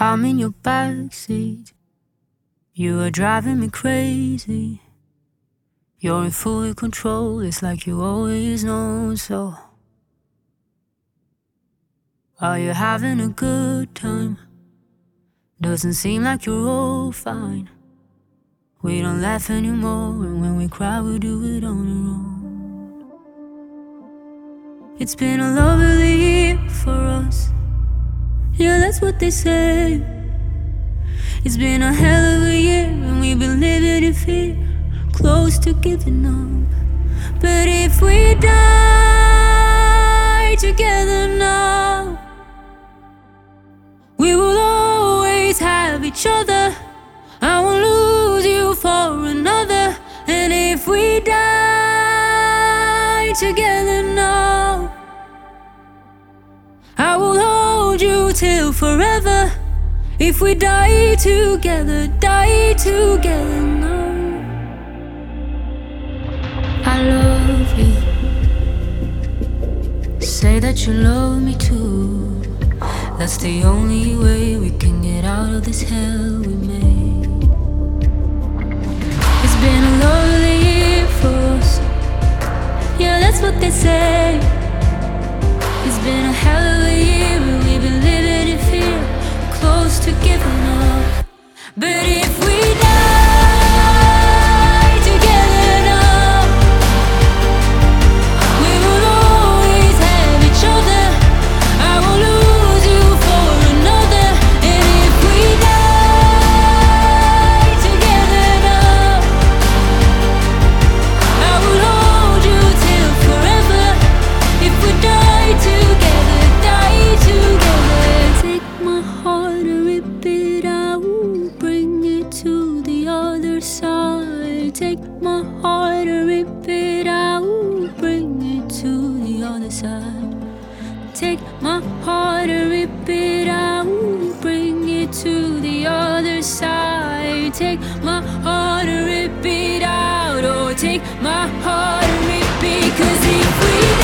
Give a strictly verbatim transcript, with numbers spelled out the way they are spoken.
I'm in your backseat. You are driving me crazy. You're in full control, it's like you always know so. Are you having a good time? Doesn't seem like you're all fine. We don't laugh anymore, and when we cry we do it on our own. It's been a lovely year for us. Yeah, that's what they say. It's been a hell of a year, and we've been living in fear, close to giving up. But if we die together now, we will always have each other. I won't lose you for another. And if we die together now, I will hold you till forever. If we die together, die together now. I love you. Say that you love me too. That's the only way we can get out of this hell we made. It's been a lovely year for us. Yeah, that's what they say. It's been a hell of a year, and we've been living in fear, close to giving up. But if we die together now, we will always have each other. I won't lose you for another. And if we die together now, I will hold you till forever. If we die together, die together. Take my heart and rip it out, bring it to the other side. Take my heart and rip it out, bring it to the other side. Take my heart and rip it out, bring it to the other side. Take my heart and rip it out, oh, take my heart and rip it. 'Cause if we